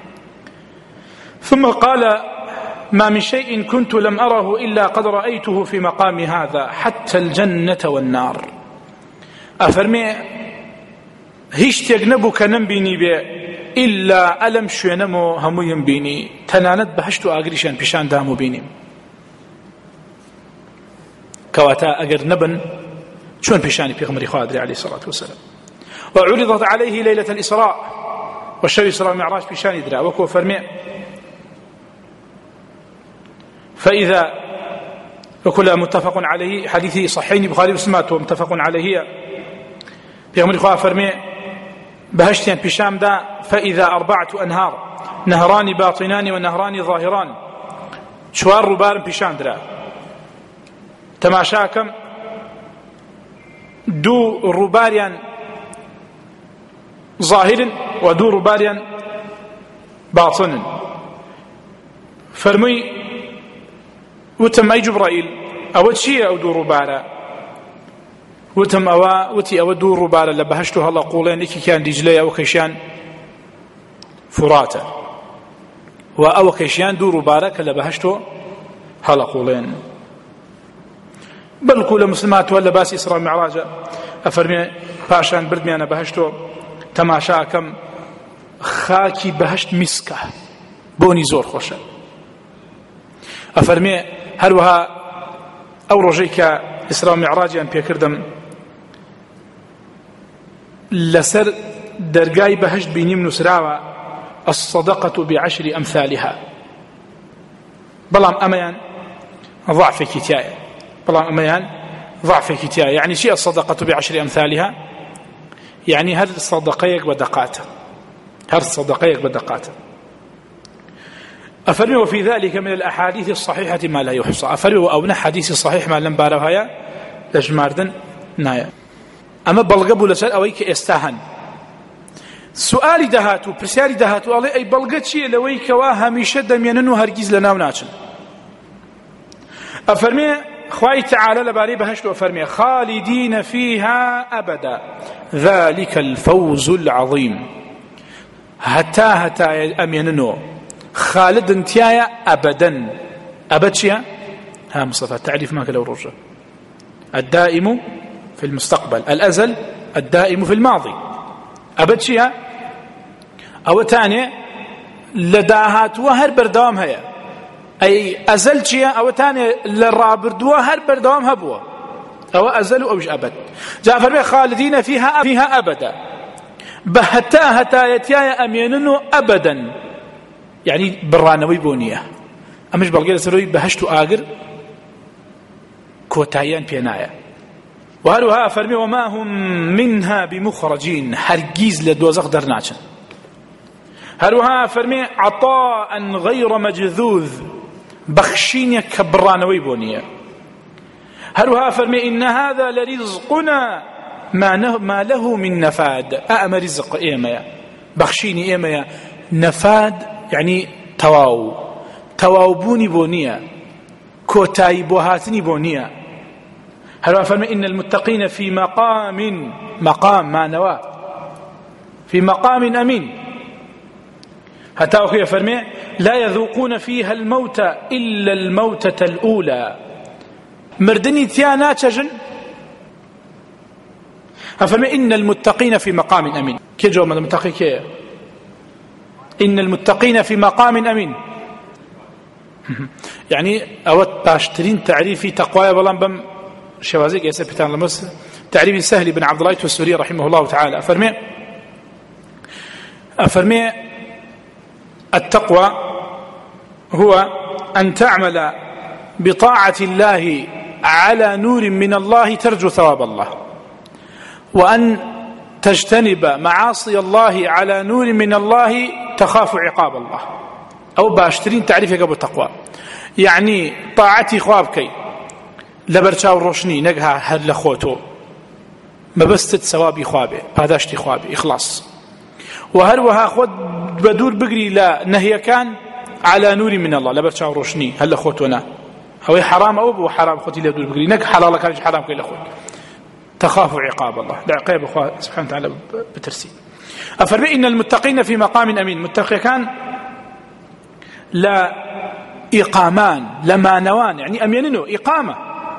ثم قال ما من شيء كنت لم أره إلا قد رأيته في مقام هذا حتى الجنة والنار أفرمي هيش تجنبو كنم بيني بي إلا ألم شوينمو همو ينبيني تنانت بهشتو آقريشان بشان دامو بيني كواتا أقر نبن شون بشاني بيغمري خوادري عليه الصلاة والسلام وعرضت عليه ليلة الإسراء والشر إسراء معراج بشاني درا وكو فرمي فإذا وكل متفق عليه حديثي صحيح بخاري وسماته متفق عليه بيغمري خواه فرمي بهشتين بشام دا فإذا أربعة أنهار نهران باطنان ونهران ظاهران شوار ربار بشام درا تماشاكم دو رباريان ظاهر ودو رباريان باطن فرمي وتم أي جبرائيل أو تشي أو دو ربارا وتم أوا وتي أو دو ربارا لبهشتها الله قولين إكي كان رجلي أو كيشان فراتا وأو كيشان دو ربارا كلبهشته هلا قولين بل كل مسلمات ولا باس إسراء معراج أفرمي باشان بردمي أنا بهشتو تماشا كم خاكي بهشت مسكة بوني زور خوشة أفرمي هروها أو رجيك إسراء معراج أن بيكردم لسر درقاي بهشت بيني من سراوة الصدقة بعشر أمثالها بلام أميان ضعف كتاية بلام أميان ضعف كتاية يعني شيء الصدقة بعشر أمثالها يعني هل الصدقيك بدقاته هل الصدقيك بدقاته أفرمي وفي ذلك من الأحاديث الصحيحة ما لا يحصى أفرمي أو حديث الصحيح ما لم بارها لجماردن نايا أما بلغبو لسال أويك استاهن سؤالي دهاتو برسالي دهاتو الله أي بلغتشي لوي كوا هميشه دمينن هرگيز لناو ناچن أفرمي خواهي تعالى لباري بهشت وأفرمي خالدين فيها أبدا ذلك الفوز العظيم هتا هتا أميننو خالد انتيايا أبدا أبدشيا ها مصطفى تعريف ما كلو رجع الدائم في المستقبل الأزل الدائم في الماضي أبدشيا أو تاني لداهات وهر بردوام هيا أي أزلشيا أو تاني للرابردوا هر بردوام هبوا أو أزل أو مش أبد جاء فرمي خالدين فيها فيها أبدا بهتا هتا يتيايا أميننو أبدا يعني برانوي بونية أمش بلغير سروي بهشتو آقر كوتايان بينايا وهروها فرمي وما هم منها بمخرجين هرگيز لدوزخ درناچن هروها فرمي عطاء غير مجذوذ بخشين كبرانوي بونية هروها فرمي إن هذا لرزقنا ما, ما له من نفاد أأم رزق إيميا بخشيني إيميا نفاد يعني تواو تواوبوني بونية كوتاي بوهاتني بونية هل فرمي إن المتقين في مقام مقام ما نوى في مقام أمين حتى أخي فرمي لا يذوقون فيها الموت إلا الموتة الأولى مردني تيانا تجن أفرمي إن المتقين في مقام أمين كي جو من المتقي كي إن المتقين في مقام أمين يعني أود باشترين تعريفي تقوى بلان بم شوازيك يا سبتان لمس تعريف سهل بن عبد الله السوري رحمه الله تعالى أفرمي أفرمي التقوى هو أن تعمل بطاعة الله على نور من الله ترجو ثواب الله وأن تجتنب معاصي الله على نور من الله تخاف عقاب الله أو باشترين تعريفك أبو التقوى يعني طاعتي خوابكي لبرشاو روشني نقها هر لخوتو مبستت ثوابي خوابي باداشتي خوابي إخلاص وهروها خود بدور بقري لا نهي كان على نور من الله لبرشاو روشني هل لخوتونا هو حرام أو بو حرام خوتي لدور بقري نق حلال كان حرام كي لخوت تخاف عقاب الله لعقاب أخوة سبحانه وتعالى بترسيل أفرمي إن المتقين في مقام أمين متقي كان لا إقامان لما نوان يعني أمينينو إقامة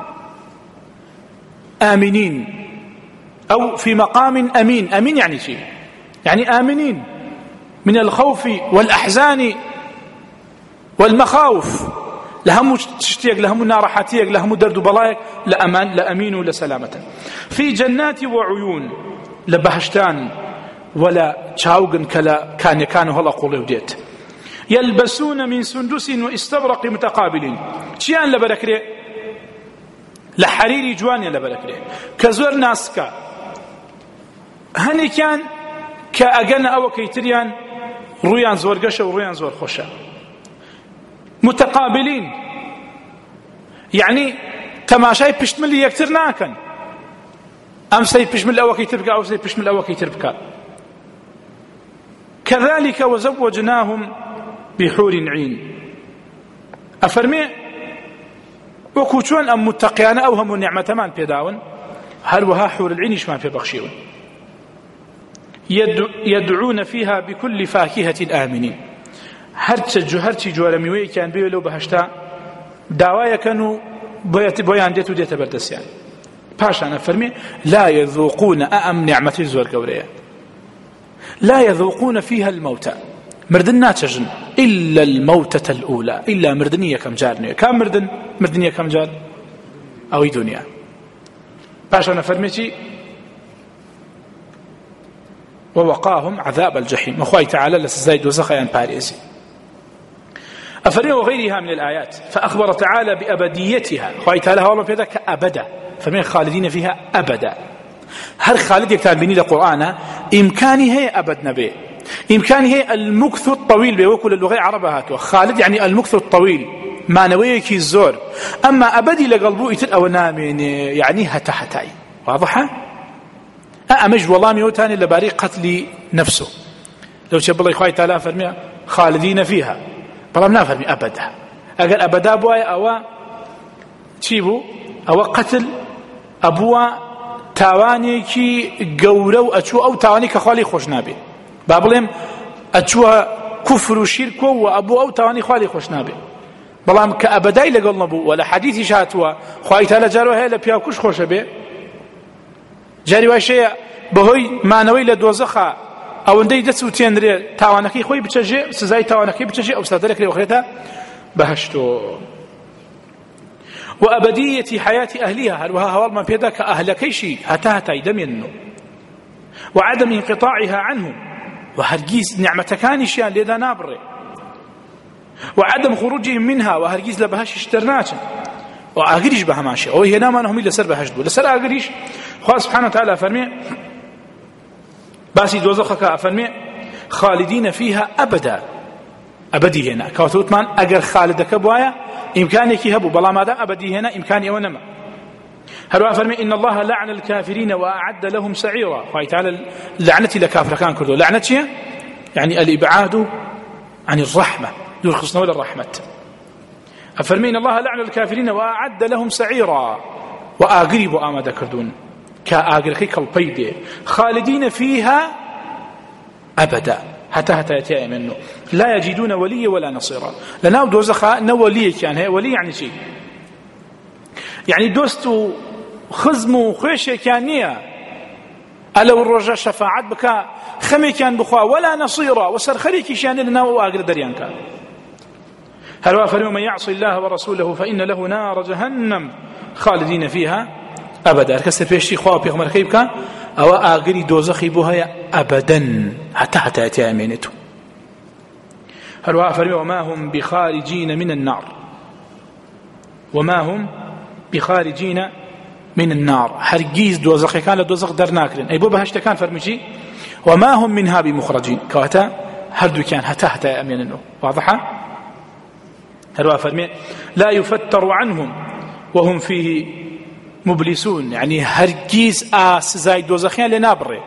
آمنين أو في مقام أمين أمين يعني شيء يعني آمنين من الخوف والأحزان والمخاوف لهم تشتيق لهم نارحتيق لهم درد بلايك لأمان لأمين لسلامة في جنات وعيون لبهشتان ولا تشاوغن كلا كان يكانوا هلا قولي وديت يلبسون من سندس واستبرق متقابلين شيان لبركري لحريري جواني لبركري كزور ناسكا هني كان كأجن أو كيتريان رويان زور قشة ورويان زور خشة متقابلين يعني تماشاي بشمل يكتر ناكن أم سي بشمل أو كيتربكا أو سي بشمل أو كيتربكا كذلك وزوجناهم بحور عين أفرمي وكوشون أم متقيان أوهم النعمة مان بيداون هل وها حور العين ما في بخشيون يدعون فيها بكل فاكهة آمنين هرچ هرچ جوارميوي كان بيلو بهشتا داوايا كانوا بويان ديتو ديتا بردسيان باشا فرمي لا يذوقون أأم نعمة الزور قورية لا يذوقون فيها الموتى مردنا تجن إلا الموتة الأولى إلا مردنية كم جارنية كم مردن مردنية كم جار أو دنيا باشا فرميتي ووقاهم عذاب الجحيم وخواي تعالى لسزايد وزخيان باريزي أفرمي وغيرها من الآيات فأخبر تعالى بأبديتها خواي تعالى هو الله في ذلك أبدا فمن خالدين فيها أبدا هر خالد يكتب بني القرآن إمكاني هي أبد نبي إمكاني هي المكث الطويل بيوكل اللغة عربها خالد يعني المكث الطويل ما نويك الزور أما أبدي لقلبه يتل أو نامين يعني هتا هتاي واضحة أمج والله ميوتاني لباري قتل نفسه لو شبه الله إخوائي تعالى فرمي خالدين فيها بلام نا فرمي أبدا أقل أبدا بواي أو تشيبو أو قتل أبوا تاواني كي قورو أتشو أو تاواني كخالي خوش نابي بابلهم أتشوها كفر وشرك وأبو أو تاواني خالي خوش نابي بلام كأبداي لقل نبو ولا حديثي شاتوا خواهي تعالى جارو هاي لبياكوش خوش بي جاري واشي بهوي معنوي لدوزخا أو اندي دسو تينري تاوانكي خوي بتشجي سزاي تاوانكي بتشجي أو سادرك لي وخيتها بهشتو وأبدية حياة أهلها هل وها هوال من بيدك أهلكيشي هتا هتا يدمينو وعدم انقطاعها عنهم وهرجيز نعمة كانشيان لذا نابري وعدم خروجهم منها وهرجيز لبهاش اشترناش وأغريش بها ماشي وهي نام أنهم إلا سر بهشدو لسر أغريش خواه سبحانه وتعالى فرمي باسي دوزخك فرمي خالدين فيها أبدا أبدي هنا كوتوتمان أجر خالدك بوايا إمكانك هبو بلا ماذا أبدي هنا إمكاني ونما هل فرمي إن الله لعن الكافرين وأعد لهم سعيرا خواه تعالى لعنتي لكافر كان كردو لعنتي يعني الإبعاد عن الرحمة دون خصنا ولا الرحمة أفرمي إن الله لعن الكافرين وأعد لهم سعيرا وأقرب آمد كردون كأقرقي كالبيد خالدين فيها أبدا حتى حتى يتأي منه لا يجدون ولي ولا نصيرا لنا دوزخا نولي كان هي ولي يعني شيء يعني دوستو خزمو خوشي كانية ألو الرجاء شفاعت بك خمي كان بخوا ولا نصيرا وسرخريك شان لنا وأقر دريان كان هل وافروا من يعصي الله ورسوله فإن له نار جهنم خالدين فيها أبدا كسر فيشي خواه بيغمر خيبك أو آقري دوزخي بها أبدا حتى حتى يتأمينته هل وافروا وما هم بخارجين من النار وما هم بخارجين من النار هرجيز دوزخي كان لدوزخ درناكرين أي بوبا هشتا كان فرمجي وما هم منها بمخرجين كواتا هردو كان حتى حتى يأمينه واضحة هل فرمي لا يفتر عنهم وهم فيه مبلسون يعني هرجيز آس زايد دوزخيان لنابري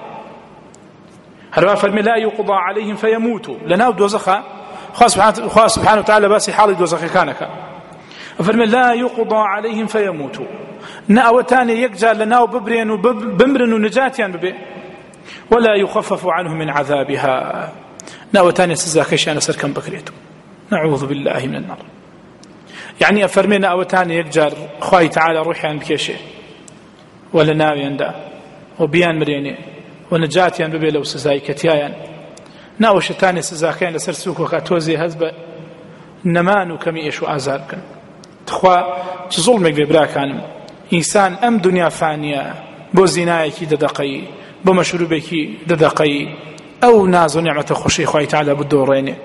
هل فرمي لا يقضى عليهم فيموتوا لناو دوزخا خاص سبحانه وتعالى باسي حالي دوزخي كانك فرمي لا يقضى عليهم فيموتوا ناوتاني يقجال لناو ببرين وبمرن ونجاتيان ببي ولا يخفف عنهم من عذابها ناوتاني سزاكيشان سركن بكريتو نعوذ بالله من النار يعني أفرمينا أوتاني يقجر خواهي تعالى روحي عن بكيشي ولا ناويان دا وبيان مريني ونجاتيان ببي لو سزاي كتيايان ناوشتاني سزاكين لسر سوكو كاتوزي هزب نمانو كمي إيشو آزاركن تخوا تظلمك ببراكان إنسان أم دنيا فانية بو زنايكي ددقي بو مشروبكي ددقي أو نازو نعمة خوشي خواهي تعالى بالدورين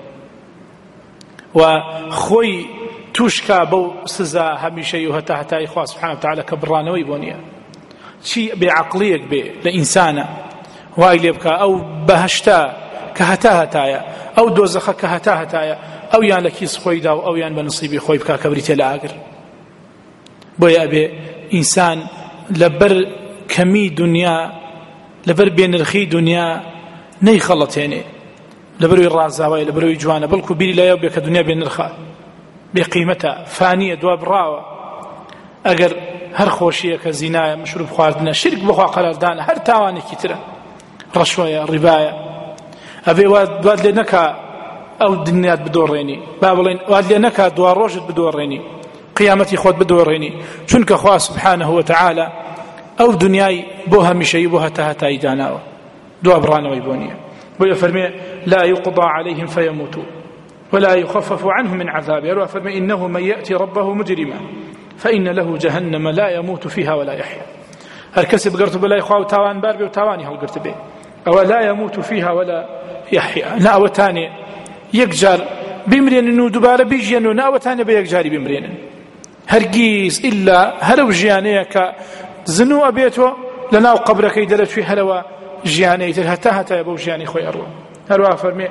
وخوي توشكا بو سزا هميشه يهتا حتى إخوة سبحانه وتعالى كبرانوي بونيا شيء بعقليك بي لإنسانا وايل يبكى أو بهشتا كهتا هتايا أو دوزخ كهتا هتايا أو يان لكيس خوي داو أو يان بنصيبي خوي بكا كبريتي لآقر بويا أبي إنسان لبر كمي دنيا لبر بين الخي دنيا نيخلط يعني لبروي الرازاوي لبروي جوانا بلكو بيري لا يوبك دنيا بين الخاء بقيمتها فانية دواب راوة أجر هر خوشية كزناية مشروب خواردنا شرك بخوا قرار دانا هر تاواني كترة رشوية رباية أبي واد, واد لنكا أو دنيات بدوريني بابلين واد لنكا دوار روجت بدوريني قيامتي خود بدوريني شنك خواه سبحانه وتعالى أو دنياي بوها مشي بوها تهتاي داناو دواب رانا ويبونية ويفرمي لا يقضى عليهم فيموتوا ولا يخفف عنهم من عذابه ويفرمي إنه من يأتي ربه مجرما فإن له جهنم لا يموت فيها ولا يحيا هالكسب قرت بلا يخواه تاوان باربي وتاواني هل قرت به أو لا يموت فيها ولا يحيا ناوة تاني يقجار بمرين إنه دبارة بيجي إنه ناوة تاني بيقجاري بمرين هرقيز إلا هلو جيانيك زنو أبيته لناو قبرك يدلت في هلوى جياني تلهتا هتا يبو جياني خوي أروى هلوى فرمي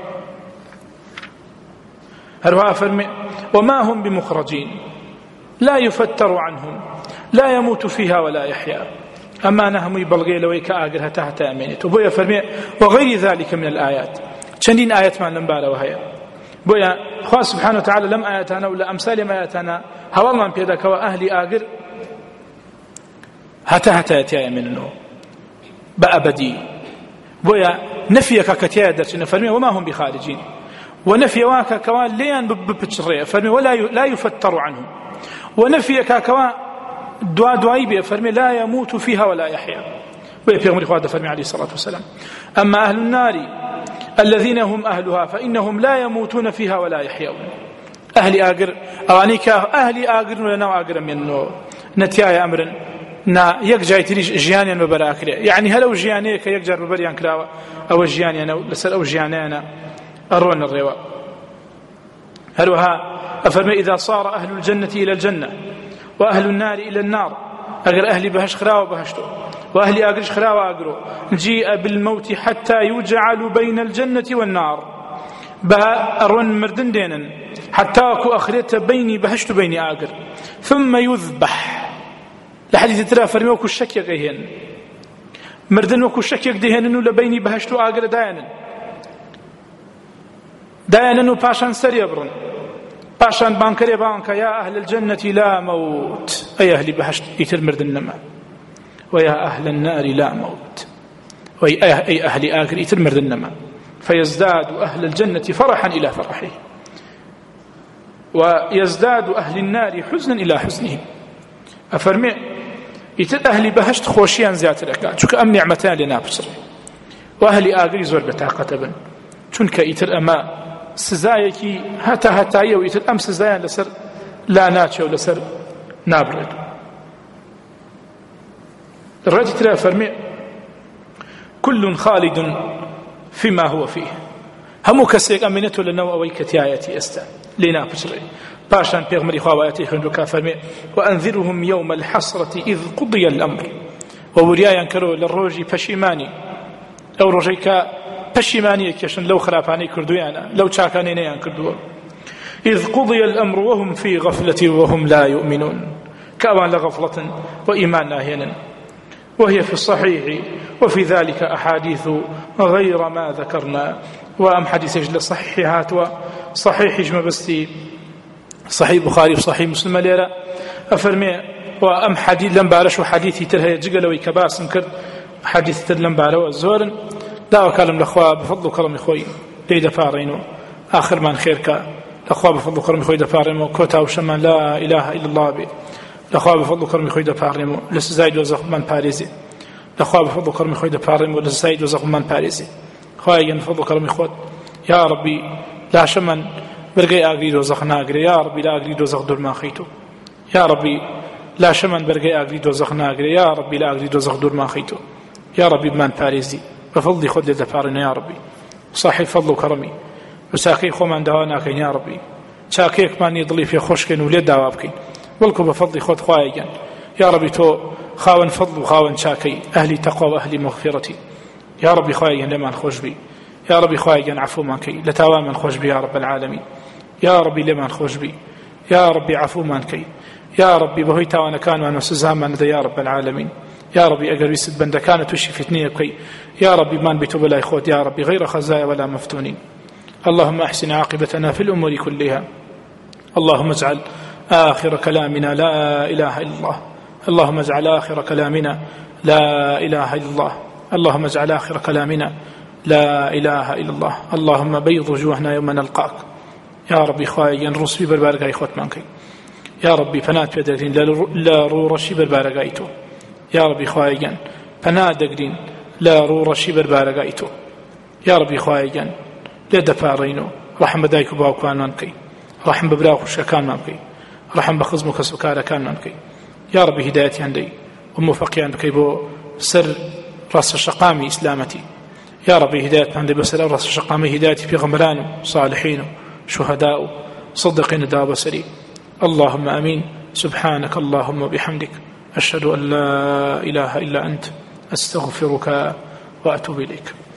هلوى فرمي وما هم بمخرجين لا يفتر عنهم لا يموت فيها ولا يحيا أما نهم يبلغي لويك آقر هتا هتا أمينت وبو يفرمي وغير ذلك من الآيات چندین ئاەتمان لەم بارەوە هەیە. بۆیە خوا سبحانه وتعالى لەم ئاەتانە و لە ئەمسالی ئەم ئاەتانە هەواڵمان پێ دەکەوە ئەهلی ئاگر هەتا هەتایەتیایە منەوە بە ئەبەدی. بۆیە نەفیەکە کە تایە دەرچێنە فەرمێ وما هم بخارجین، ونفيواك كوان ليان ببتشرية فرمي ولا لا يفتر عنهم، ونفيك كوان دعاء دعاء بي فرمي لا يموت فيها ولا يحيا. ويبيغمر إخوة فرمي عليه الصلاة والسلام أما أهل النار الذين هم أهلها فإنهم لا يموتون فيها ولا يحيون. أهل آقر أوانيك أهل آقر ولنا آقر منه نتيايا أمر نا يكجاي تريش جيانيا ببراكري، يعني هلو جيانيك يكجر ببريان كراوة أو جيانيا لسر أو جيانينا أرون الرواء. هلوها أفرمي إذا صار أهل الجنة إلى الجنة وأهل النار إلى النار، أقر أهلي بهش خراوة بهشتو وأهلي أقرش خراوة أقرو، جيء بالموت حتى يجعل بين الجنة والنار، بها أرون مردن دينا حتى أكو أخريت بيني بهشتو بيني أقر، ثم يذبح لحديث ترى فرمي وكو الشك يقيهن مردن وكو الشك يقديهن إنه لبيني بهشتو أقر داينا داينا باشان سري برن باشان بانكري بانكا يا أهل الجنة لا موت، أي أهل بهشت يترمرد النما، ويا أهل النار لا موت، أي أهل آخر يترمرد النما، فيزداد أهل الجنة فرحا إلى فرحه ويزداد أهل النار حزنا إلى حزنهم. أفرمي يتر أهل بهشت خوشيان زيادة لك شك أم نعمتان لنا بصر، وأهل آخر زور بتاقة بن شنك يتر أما سزایەکی هەتا هەتایە و ئیتر ئەم سزایان لەسەر لا ناچێ و لەسەر نابڕێت. ڕێتی ترە فەرمێ كل خالد فيما هو فيه، هەموو کەسێک ئەمێنێتەوە لەنەوە ئەوەی کە تایەتی ئێستا لێ ناپچڕێ. پاشان پێغمبەری خوا وایەتی خوێندووکە فەرمێ وأنذرهم يوم الحسرة إذ قضي الأمر، ووریایان کەرەوە لە ڕۆژی پەشیمانی، ئەو ڕۆژەی کە پشیمانی کشن لو خرافانی کردویانا لو چاکانی نیان کردو. إذ قضي الأمر وهم في غفلة وهم لا يؤمنون، كأوان لغفلة وإيمان ناهينا. وهي في الصحيح وفي ذلك أحاديث غير ما ذكرنا، وأم حديث جل صحيحات وصحيح جمع بستي صحيح بخاري وصحيح مسلم ليرا أفرمي وأم حديث لم بارش وحديثي ترهي جقلوي كباس مكر حديث تر لم بارو الزورن لا وكلم الأخوة بفضل وكرم إخوي ليدا فارينو آخر من خيرك الأخوة بفضل وكرم إخوي دفارينو كوتا وشمان لا إله إلا الله بي الأخوة بفضل وكرم إخوي دفارينو لسزايد وزخ من باريزي الأخوة بفضل وكرم إخوي دفارينو لسزايد وزخ من باريزي خواهي بفضل وكرم إخوات يا ربي لا شمن برقي أقريد وزخ ناقري، يا ربي لا أقريد وزخ دور ما خيتو، يا ربي لا شمن برقي أقريد وزخ ناقري، يا ربي لا أقريد وزخ دور ما خيتو، يا ربي بمان باريزي بفضلي خذ لدفارنا يا ربي صاحب فضل وكرمي وساقي خو من دوانا كين يا ربي شاكيك ماني ضلي في خوشكين ولد دوابكين ولكم بفضلي خذ خوايجان يا ربي تو خاون فضل وخاون شاكي أهلي تقوى وأهلي مغفرتي يا ربي خوايجان لمن خوش بي يا ربي خوايجان عفو مانكي لتاوان من خوش بي يا رب العالمين يا ربي لمن خوش بي يا ربي عفو مانكي يا ربي بهي تاوانا كان وانا سزام من يا رب العالمين يا ربي أجر يسد بندكانة وشي فتنية بكي يا ربي من بيتوب لا يخوت يا ربي غير خزايا ولا مفتونين. اللهم أحسن عاقبتنا في الأمور كلها، اللهم اجعل آخر كلامنا لا إله إلا الله، اللهم اجعل آخر كلامنا لا إله إلا الله، اللهم اجعل آخر كلامنا لا إله إلا الله. اللهم بيض وجوهنا يوم نلقاك يا ربي خواهي ينرس في بربارك إخوت مانكي يا ربي فنات بدرين لا رورشي بربارك يا ربي خواهيان فنادقرين لا رورشي بربارقايتو يا ربي خواهيان لا دفارينو رحم بدايك باوكوان مانكي رحم ببراخ وشكان مانكي رحم بخزمك سكارة كان مانكي يا ربي هدايتي عندي وموفقيان بكي بو سر راس الشقامي إسلامتي يا ربي هدايتي عندي بسر راس الشقامي هدايتي في غمران صالحين شهداء صدقين داب سري. اللهم أمين. سبحانك اللهم وبحمدك أشهد أن لا إله إلا أنت أستغفرك وأتوب إليك.